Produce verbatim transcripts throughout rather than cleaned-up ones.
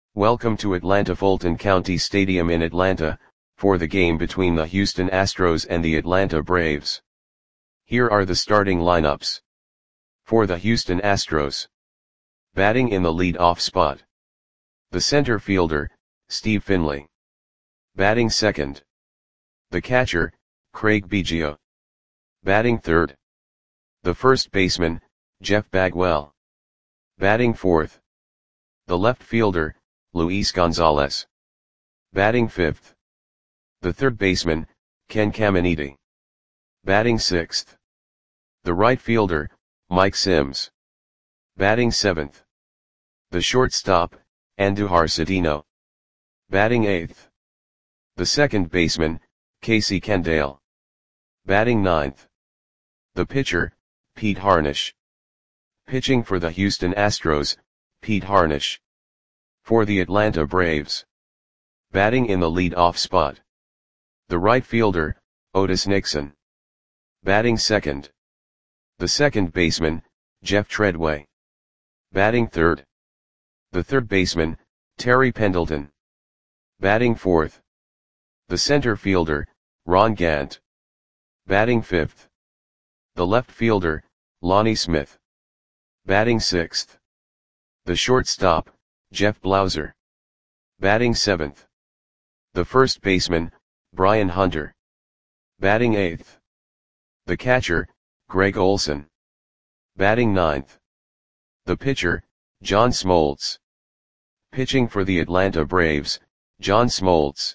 Welcome to Atlanta Fulton County Stadium in Atlanta, for the game between the Houston Astros and the Atlanta Braves. Here are the starting lineups. For the Houston Astros. Batting in the lead-off spot. The center fielder, Steve Finley. Batting second. The catcher, Craig Biggio. Batting third. The first baseman, Jeff Bagwell. Batting fourth. The left fielder, Luis Gonzalez. Batting fifth. The third baseman, Ken Caminiti. Batting sixth. The right fielder, Mike Sims. Batting seventh. The shortstop, Andujar Cedeno. Batting eighth. The second baseman, Casey Candale. Batting ninth. The pitcher, Pete Harnisch. Pitching for the Houston Astros, Pete Harnisch. For the Atlanta Braves. Batting in the lead-off spot. The right fielder, Otis Nixon. Batting second. The second baseman, Jeff Treadway. Batting third. The third baseman, Terry Pendleton. Batting fourth. The center fielder, Ron Gant. Batting fifth. The left fielder, Lonnie Smith. Batting sixth. The shortstop, Jeff Blauser. Batting seventh. The first baseman, Brian Hunter. Batting eighth. The catcher, Greg Olson. Batting ninth. The pitcher, John Smoltz. Pitching for the Atlanta Braves, John Smoltz.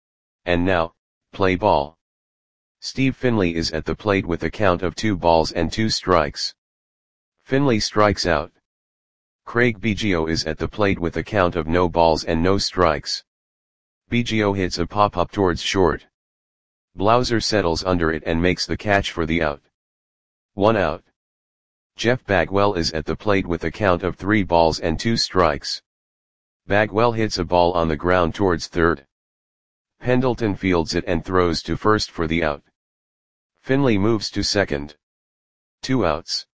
And now, play ball. Steve Finley is at the plate with a count of two balls and two strikes. Finley strikes out. Craig Biggio is at the plate with a count of no balls and no strikes. Biggio hits a pop-up towards short. Blauser settles under it and makes the catch for the out. One out. Jeff Bagwell is at the plate with a count of three balls and two strikes. Bagwell hits a ball on the ground towards third. Pendleton fields it and throws to first for the out. Finley moves to second. Two outs.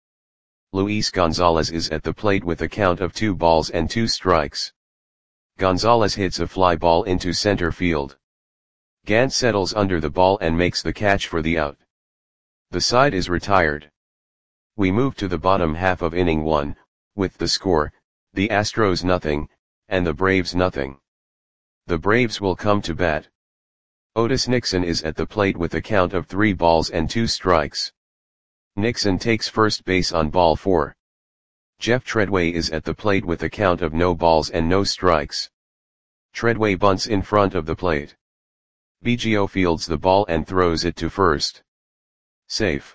Luis Gonzalez is at the plate with a count of two balls and two strikes. Gonzalez hits a fly ball into center field. Gant settles under the ball and makes the catch for the out. The side is retired. We move to the bottom half of inning one, with the score, the Astros nothing, and the Braves nothing. The Braves will come to bat. Otis Nixon is at the plate with a count of three balls and two strikes. Nixon takes first base on ball four. Jeff Treadway is at the plate with a count of no balls and no strikes. Treadway bunts in front of the plate. Biggio fields the ball and throws it to first. Safe.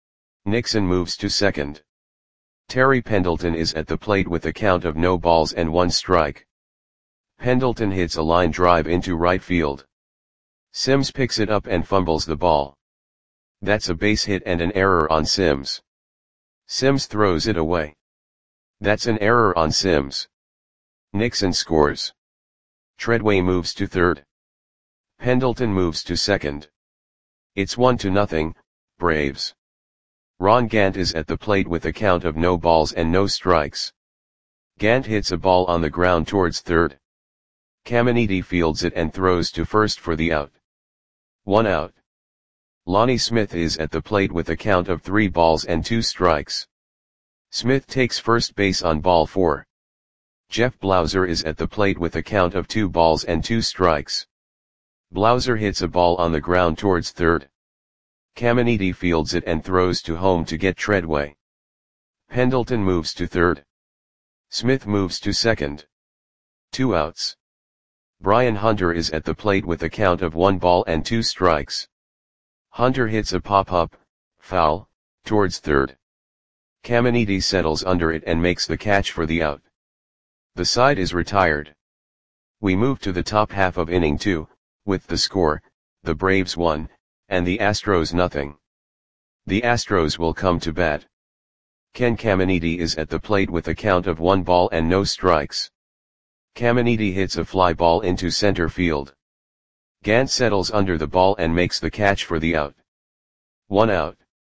Nixon moves to second. Terry Pendleton is at the plate with a count of no balls and one strike. Pendleton hits a line drive into right field. Sims picks it up and fumbles the ball. That's a base hit and an error on Sims. Sims throws it away. That's an error on Sims. Nixon scores. Treadway moves to third. Pendleton moves to second. It's one to nothing, Braves. Ron Gant is at the plate with a count of no balls and no strikes. Gant hits a ball on the ground towards third. Caminiti fields it and throws to first for the out. One out. Lonnie Smith is at the plate with a count of three balls and two strikes. Smith takes first base on ball four. Jeff Blauser is at the plate with a count of two balls and two strikes. Blauser hits a ball on the ground towards third. Caminiti fields it and throws to home to get Treadway. Pendleton moves to third. Smith moves to second. Two outs. Brian Hunter is at the plate with a count of one ball and two strikes. Hunter hits a pop-up, foul, towards third. Caminiti settles under it and makes the catch for the out. The side is retired. We move to the top half of inning two, with the score, the Braves one, and the Astros nothing. The Astros will come to bat. Ken Caminiti is at the plate with a count of one ball and no strikes. Caminiti hits a fly ball into center field. Gant settles under the ball and makes the catch for the out. One out.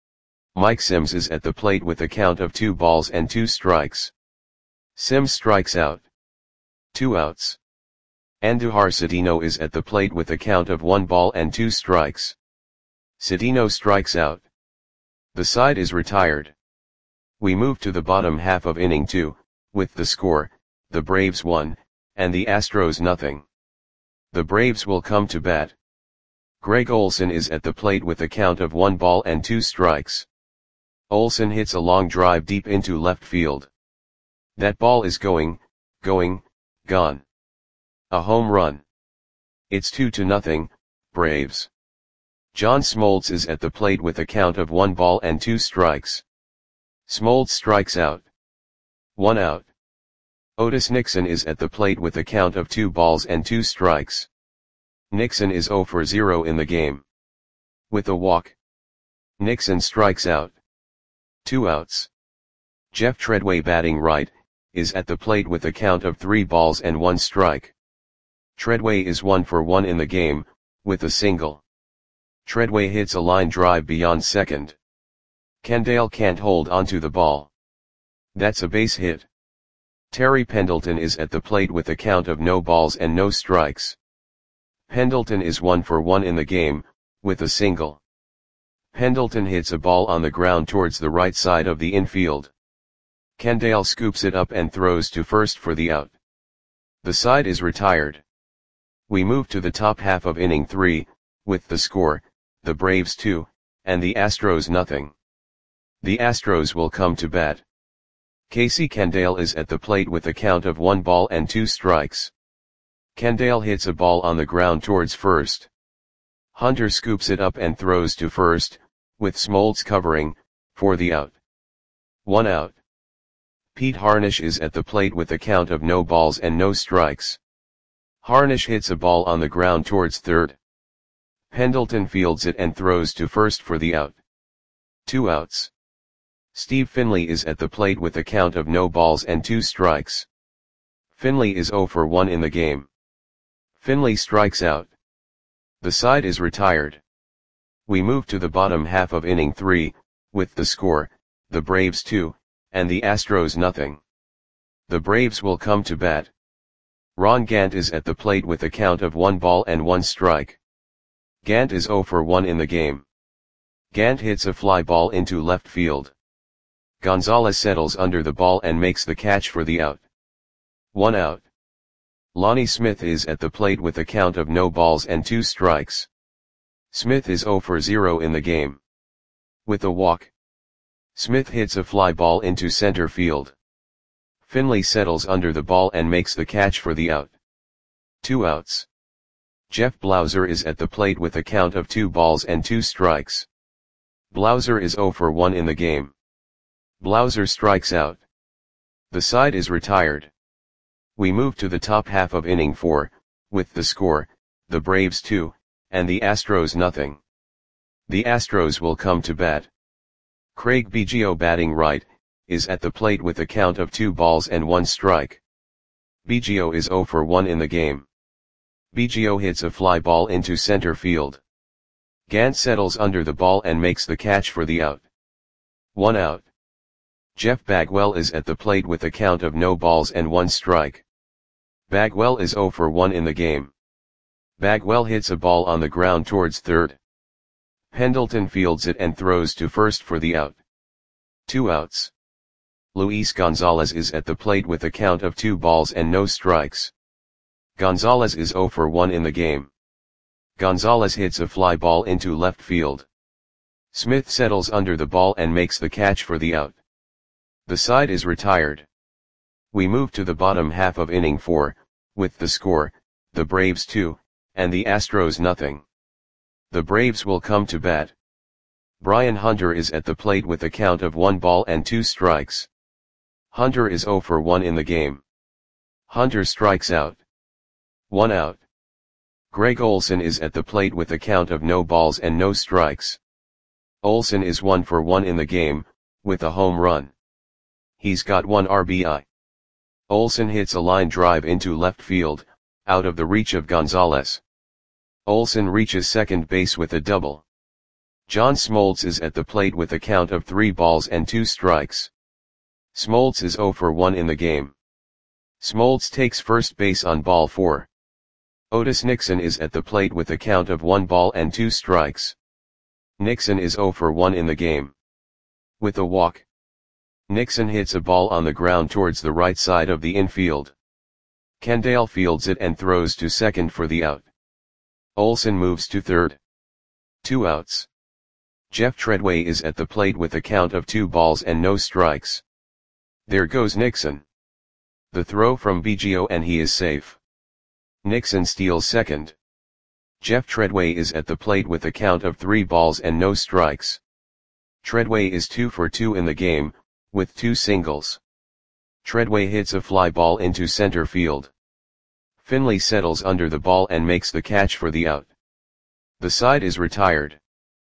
Mike Sims is at the plate with a count of two balls and two strikes. Sims strikes out. Two outs. Andujar Citino is at the plate with a count of one ball and two strikes. Citino strikes out. The side is retired. We move to the bottom half of inning two, with the score, the Braves one, and the Astros nothing. The Braves will come to bat. Greg Olson is at the plate with a count of one ball and two strikes. Olson hits a long drive deep into left field. That ball is going, going, gone. A home run. It's two to nothing, Braves. John Smoltz is at the plate with a count of one ball and two strikes. Smoltz strikes out. One out. Otis Nixon is at the plate with a count of two balls and two strikes. Nixon is zero for zero in the game. With a walk. Nixon strikes out. Two outs. Jeff Treadway, batting right, is at the plate with a count of three balls and one strike. Treadway is one for one in the game, with a single. Treadway hits a line drive beyond second. Kendall can't hold onto the ball. That's a base hit. Terry Pendleton is at the plate with a count of no balls and no strikes. Pendleton is one for one in the game, with a single. Pendleton hits a ball on the ground towards the right side of the infield. Kendall scoops it up and throws to first for the out. The side is retired. We move to the top half of inning three, with the score, the Braves two, and the Astros nothing. The Astros will come to bat. Casey Kendall is at the plate with a count of one ball and two strikes. Kendall hits a ball on the ground towards first. Hunter scoops it up and throws to first, with Smoltz covering, for the out. One out. Pete Harnisch is at the plate with a count of no balls and no strikes. Harnisch hits a ball on the ground towards third. Pendleton fields it and throws to first for the out. Two outs. Steve Finley is at the plate with a count of no balls and two strikes. Finley is zero for one in the game. Finley strikes out. The side is retired. We move to the bottom half of inning three, with the score, the Braves two, and the Astros nothing. The Braves will come to bat. Ron Gant is at the plate with a count of one ball and one strike. Gant is zero for one in the game. Gant hits a fly ball into left field. Gonzalez settles under the ball and makes the catch for the out. One out. Lonnie Smith is at the plate with a count of no balls and two strikes. Smith is zero for zero in the game. With a walk. Smith hits a fly ball into center field. Finley settles under the ball and makes the catch for the out. Two outs. Jeff Blauser is at the plate with a count of two balls and two strikes. Blauser is zero for one in the game. Blauser strikes out. The side is retired. We move to the top half of inning four, with the score, the Braves two, and the Astros nothing. The Astros will come to bat. Craig Biggio, batting right, is at the plate with a count of two balls and one strike. Biggio is zero for one in the game. Biggio hits a fly ball into center field. Gant settles under the ball and makes the catch for the out. One out. Jeff Bagwell is at the plate with a count of no balls and one strike. Bagwell is zero for one in the game. Bagwell hits a ball on the ground towards third. Pendleton fields it and throws to first for the out. Two outs. Luis Gonzalez is at the plate with a count of two balls and no strikes. Gonzalez is zero for one in the game. Gonzalez hits a fly ball into left field. Smith settles under the ball and makes the catch for the out. The side is retired. We move to the bottom half of inning four, with the score, the Braves two, and the Astros nothing. The Braves will come to bat. Brian Hunter is at the plate with a count of one ball and two strikes. Hunter is zero for one in the game. Hunter strikes out. One out. Greg Olson is at the plate with a count of no balls and no strikes. Olson is one for one in the game, with a home run. He's got one R B I. Olson hits a line drive into left field, out of the reach of Gonzalez. Olson reaches second base with a double. John Smoltz is at the plate with a count of three balls and two strikes. Smoltz is zero for one in the game. Smoltz takes first base on ball four. Otis Nixon is at the plate with a count of one ball and two strikes. Nixon is zero for one in the game. With a walk, Nixon hits a ball on the ground towards the right side of the infield. Kendall fields it and throws to second for the out. Olson moves to third. Two outs. Jeff Treadway is at the plate with a count of two balls and no strikes. There goes Nixon. The throw from Biggio and he is safe. Nixon steals second. Jeff Treadway is at the plate with a count of three balls and no strikes. Treadway is two for two in the game, with two singles. Treadway hits a fly ball into center field. Finley settles under the ball and makes the catch for the out. The side is retired.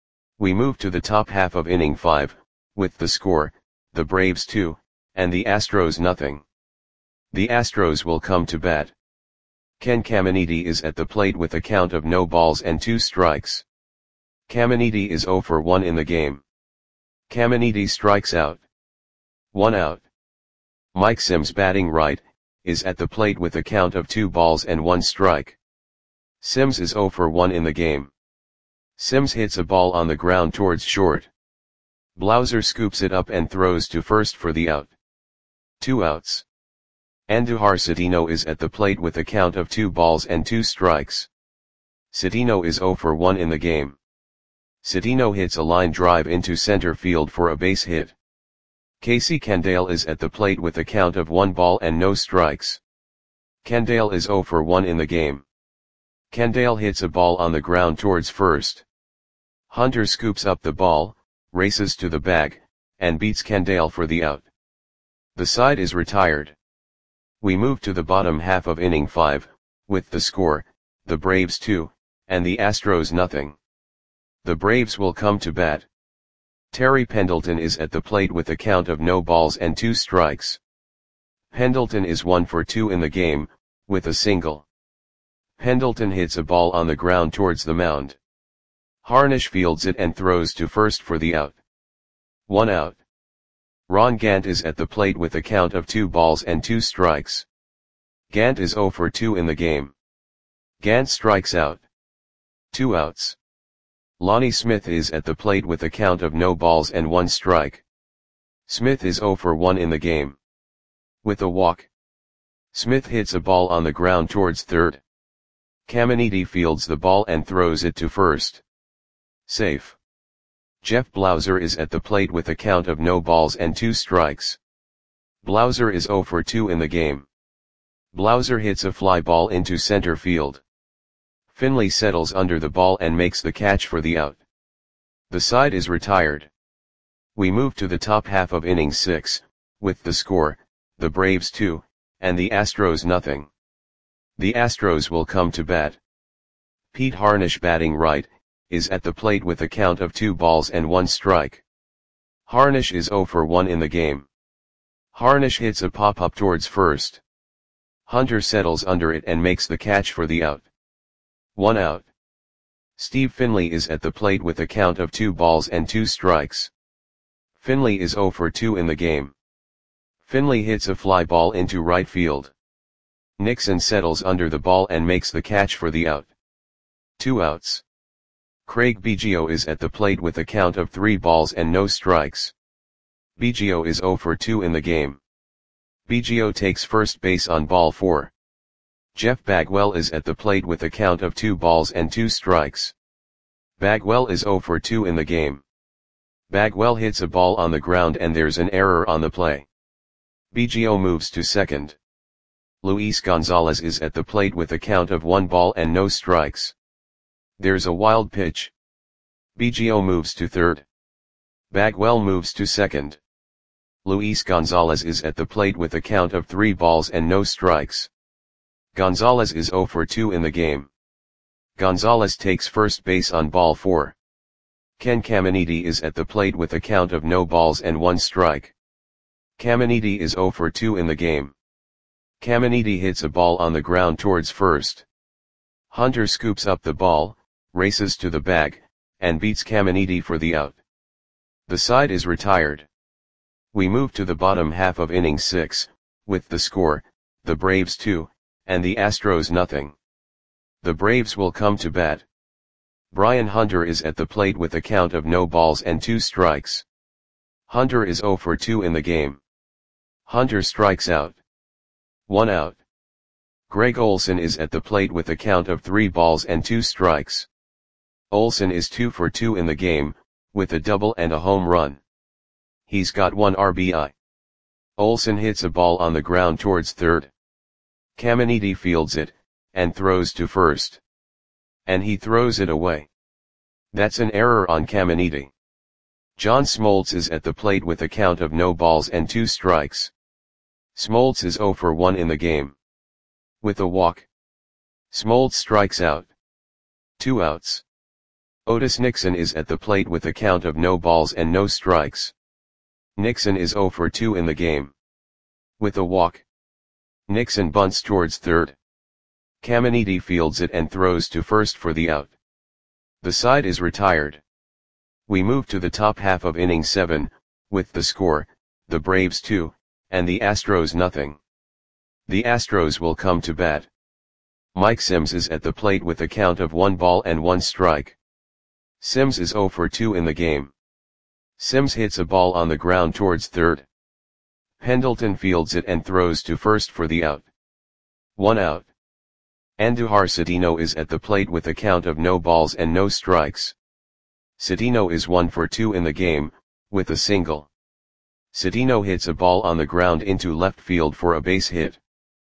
We move to the top half of inning five, with the score, the Braves two, and the Astros nothing. The Astros will come to bat. Ken Caminiti is at the plate with a count of no balls and two strikes. Caminiti is zero for one in the game. Caminiti strikes out. One out. Mike Sims, batting right, is at the plate with a count of two balls and one strike. Sims is zero for one in the game. Sims hits a ball on the ground towards short. Blauser scoops it up and throws to first for the out. Two outs. Andujar Citino is at the plate with a count of two balls and two strikes. Citino is zero for one in the game. Citino hits a line drive into center field for a base hit. Casey Kendall is at the plate with a count of one ball and no strikes. Kendall is zero for one in the game. Kendall hits a ball on the ground towards first. Hunter scoops up the ball, races to the bag, and beats Kendall for the out. The side is retired. We move to the bottom half of inning five, with the score, the Braves two, and the Astros nothing. The Braves will come to bat. Terry Pendleton is at the plate with a count of no balls and two strikes. Pendleton is one for two in the game, with a single. Pendleton hits a ball on the ground towards the mound. Harnish fields it and throws to first for the out. One out. Ron Gant is at the plate with a count of two balls and two strikes. Gant is zero for two in the game. Gant strikes out. Two outs. Lonnie Smith is at the plate with a count of no balls and one strike. Smith is zero for one in the game. With a walk, Smith hits a ball on the ground towards third. Caminiti fields the ball and throws it to first. Safe. Jeff Blauser is at the plate with a count of no balls and two strikes. Blauser is zero for two in the game. Blauser hits a fly ball into center field. Finley settles under the ball and makes the catch for the out. The side is retired. We move to the top half of inning six, with the score, the Braves two, and the Astros nothing. The Astros will come to bat. Pete Harnish, batting right, is at the plate with a count of two balls and one strike. Harnish is zero for one in the game. Harnish hits a pop-up towards first. Hunter settles under it and makes the catch for the out. One out. Steve Finley is at the plate with a count of two balls and two strikes. Finley is zero for two in the game. Finley hits a fly ball into right field. Nixon settles under the ball and makes the catch for the out. Two outs. Craig Biggio is at the plate with a count of three balls and no strikes. Biggio is zero for two in the game. Biggio takes first base on ball four. Jeff Bagwell is at the plate with a count of two balls and two strikes. Bagwell is zero for two in the game. Bagwell hits a ball on the ground and there's an error on the play. Biggio moves to second. Luis Gonzalez is at the plate with a count of one ball and no strikes. There's a wild pitch. Biggio moves to third. Bagwell moves to second. Luis Gonzalez is at the plate with a count of three balls and no strikes. Gonzalez is zero for two in the game. Gonzalez takes first base on ball four. Ken Caminiti is at the plate with a count of no balls and one strike. Caminiti is zero for two in the game. Caminiti hits a ball on the ground towards first. Hunter scoops up the ball, races to the bag, and beats Caminiti for the out. The side is retired. We move to the bottom half of inning six, with the score, the Braves two, and the Astros nothing. The Braves will come to bat. Brian Hunter is at the plate with a count of no balls and two strikes. Hunter is oh for two in the game. Hunter strikes out. One out. Greg Olson is at the plate with a count of three balls and two strikes. Olson is two for two in the game, with a double and a home run. He's got one R B I. Olson hits a ball on the ground towards third. Caminiti fields it, and throws to first. And he throws it away. That's an error on Caminiti. John Smoltz is at the plate with a count of no balls and two strikes. Smoltz is oh for one in the game. With a walk. Smoltz strikes out. Two outs. Otis Nixon is at the plate with a count of no balls and no strikes. Nixon is oh for two in the game. With a walk. Nixon bunts towards third. Caminiti fields it and throws to first for the out. The side is retired. We move to the top half of inning seven, with the score, the Braves two, and the Astros nothing. The Astros will come to bat. Mike Sims is at the plate with a count of one ball and one strike. Sims is oh for two in the game. Sims hits a ball on the ground towards third. Pendleton fields it and throws to first for the out. One out. Andujar Cedeno is at the plate with a count of no balls and no strikes. Cedeno is one for two in the game, with a single. Cedeno hits a ball on the ground into left field for a base hit.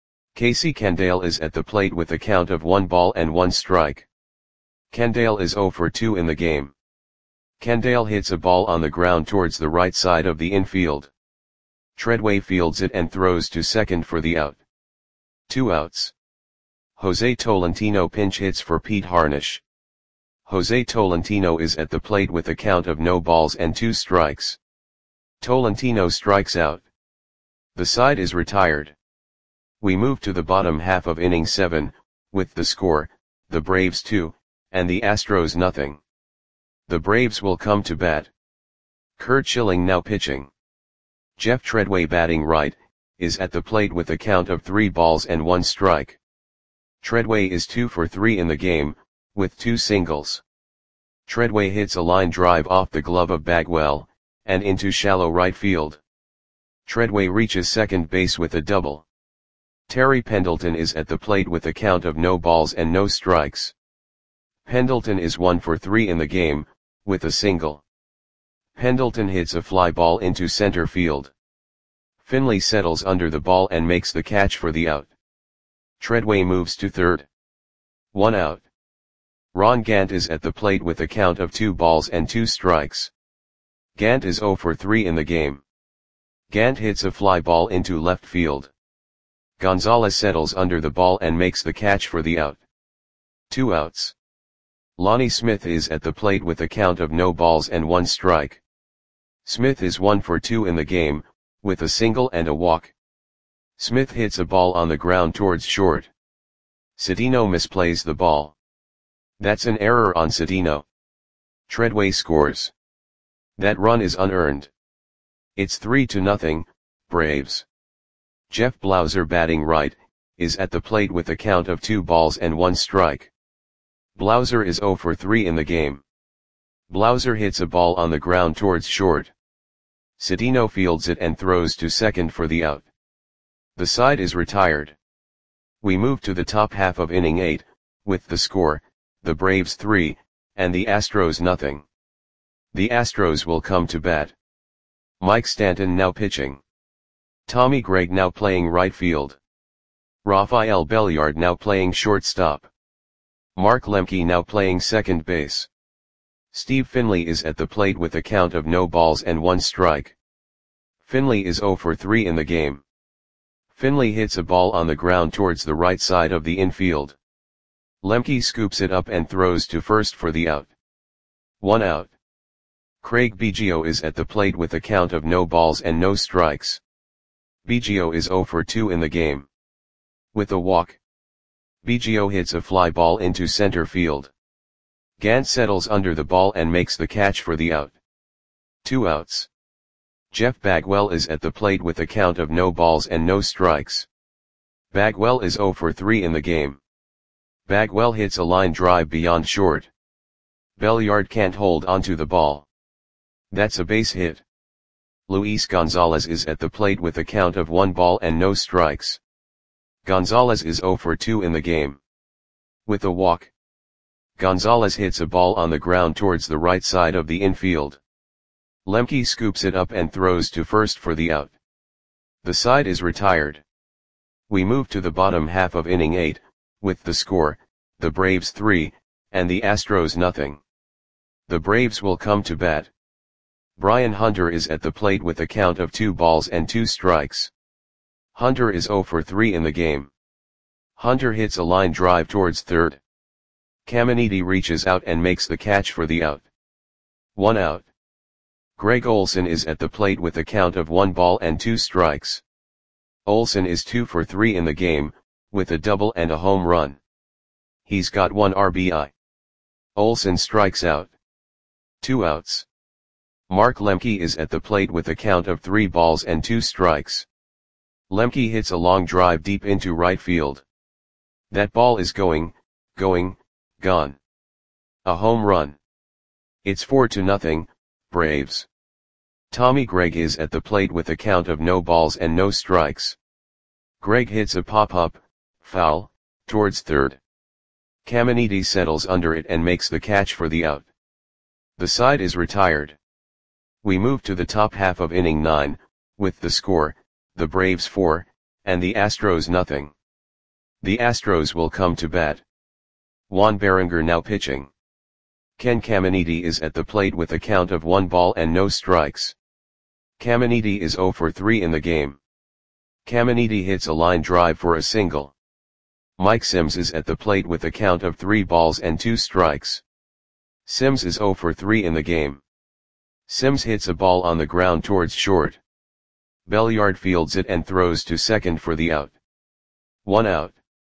Casey Candale is at the plate with a count of one ball and one strike. Candale is oh for two in the game. Candale hits a ball on the ground towards the right side of the infield. Treadway fields it and throws to second for the out. Two outs. Jose Tolentino pinch hits for Pete Harnisch. Jose Tolentino is at the plate with a count of no balls and two strikes. Tolentino strikes out. The side is retired. We move to the bottom half of inning seven, with the score, the Braves two, and the Astros nothing. The Braves will come to bat. Curt Schilling now pitching. Jeff Treadway batting right, is at the plate with a count of three balls and one strike. Treadway is two for three in the game, with two singles. Treadway hits a line drive off the glove of Bagwell, and into shallow right field. Treadway reaches second base with a double. Terry Pendleton is at the plate with a count of no balls and no strikes. Pendleton is one for three in the game, with a single. Pendleton hits a fly ball into center field. Finley settles under the ball and makes the catch for the out. Treadway moves to third. One out. Ron Gant is at the plate with a count of two balls and two strikes. Gant is oh for three in the game. Gant hits a fly ball into left field. Gonzalez settles under the ball and makes the catch for the out. Two outs. Lonnie Smith is at the plate with a count of no balls and one strike. Smith is one for two in the game, with a single and a walk. Smith hits a ball on the ground towards short. Cedeno misplays the ball. That's an error on Cedeno. Treadway scores. That run is unearned. It's three to nothing, Braves. Jeff Blauser batting right, is at the plate with a count of two balls and one strike. Blauser is oh for three in the game. Blauser hits a ball on the ground towards short. Cedeno fields it and throws to second for the out. The side is retired. We move to the top half of inning eight, with the score, the Braves three, and the Astros nothing. The Astros will come to bat. Mike Stanton now pitching. Tommy Gregg now playing right field. Rafael Belliard now playing shortstop. Mark Lemke now playing second base. Steve Finley is at the plate with a count of no balls and one strike. Finley is oh for three in the game. Finley hits a ball on the ground towards the right side of the infield. Lemke scoops it up and throws to first for the out. One out. Craig Biggio is at the plate with a count of no balls and no strikes. Biggio is oh for two in the game. With a walk. Biggio hits a fly ball into center field. Gant settles under the ball and makes the catch for the out. Two outs. Jeff Bagwell is at the plate with a count of no balls and no strikes. Bagwell is zero for three in the game. Bagwell hits a line drive beyond short. Belliard can't hold onto the ball. That's a base hit. Luis Gonzalez is at the plate with a count of one ball and no strikes. Gonzalez is zero for two in the game. With a walk, Gonzalez hits a ball on the ground towards the right side of the infield. Lemke scoops it up and throws to first for the out. The side is retired. We move to the bottom half of inning eight, with the score, the Braves three, and the Astros nothing. The Braves will come to bat. Brian Hunter is at the plate with a count of two balls and two strikes. Hunter is zero for three in the game. Hunter hits a line drive towards third. Caminiti reaches out and makes the catch for the out. One out. Greg Olson is at the plate with a count of one ball and two strikes. Olson is two for three in the game, with a double and a home run. He's got one R B I. Olson strikes out. Two outs. Mark Lemke is at the plate with a count of three balls and two strikes. Lemke hits a long drive deep into right field. That ball is going, going, gone. A home run. It's four to nothing, Braves. Tommy Gregg is at the plate with a count of no balls and no strikes. Gregg hits a pop-up, foul, towards third. Caminiti settles under it and makes the catch for the out. The side is retired. We move to the top half of inning nine, with the score, the Braves four, and the Astros nothing. The Astros will come to bat. Juan Berenger now pitching. Ken Caminiti is at the plate with a count of one ball and no strikes. Caminiti is zero for three in the game. Caminiti hits a line drive for a single. Mike Sims is at the plate with a count of three balls and two strikes. Sims is zero for three in the game. Sims hits a ball on the ground towards short. Belliard fields it and throws to second for the out. One out.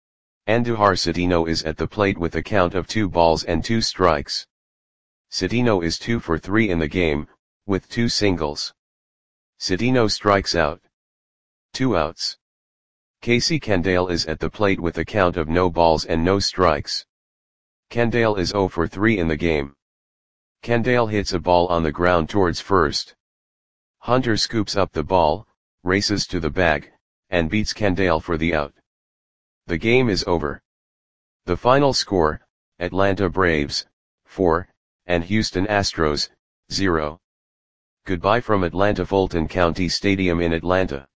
Andujar Citino is at the plate with a count of two balls and two strikes. Citino is two for three in the game, with two singles. Citino strikes out. Two outs. Casey Candale is at the plate with a count of no balls and no strikes. Candale is zero for three in the game. Candale hits a ball on the ground towards first. Hunter scoops up the ball, races to the bag, and beats Candale for the out. The game is over. The final score, Atlanta Braves, four, and Houston Astros, zero. Goodbye from Atlanta Fulton County Stadium in Atlanta.